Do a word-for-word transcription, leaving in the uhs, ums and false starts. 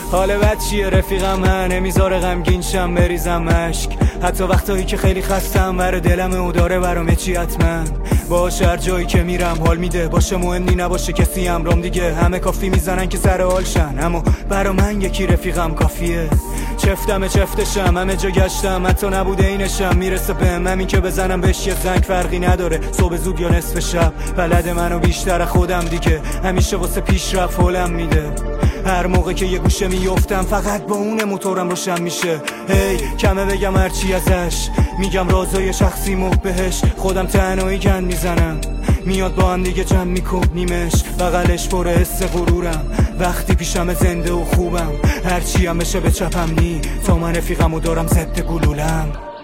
حال بد چیه رفیقم، من نمیذاره غمگین شم بریزم اشک، حتی وقتایی که خیلی خستم بر دلم او داره برام چی حتما باش. هر جایی که میرم حال میده، باشه مهمی نباشه کسی همرام دیگه، همه کافی میزنن که سر حال شن، اما برا من یکی رفیقم کافیه. چفتم چفتشم همه جا گشتم، حتی نبوده اینشم میرسه بهم، همین که بزنم بهش یه زنگ فرقی نداره صبح زود یا نصف شب. بلد منو بیشتر خودم دیگه، همیشه واسه پیشرفت حالم میده. هر موقع که یه گوشه میفتم فقط با اون موتورم روشن میشه. هی کمه بگم هرچی ازش، میگم رازای شخصیمو بهش، خودم تنهایی گند میزنم میاد با هم دیگه جمع میکنیمش. بغلش پر حس غرورم وقتی پیشم زنده و خوبم، هرچی هم بشه به چپم نی تا من رفیقمو دارم ضد گلولم.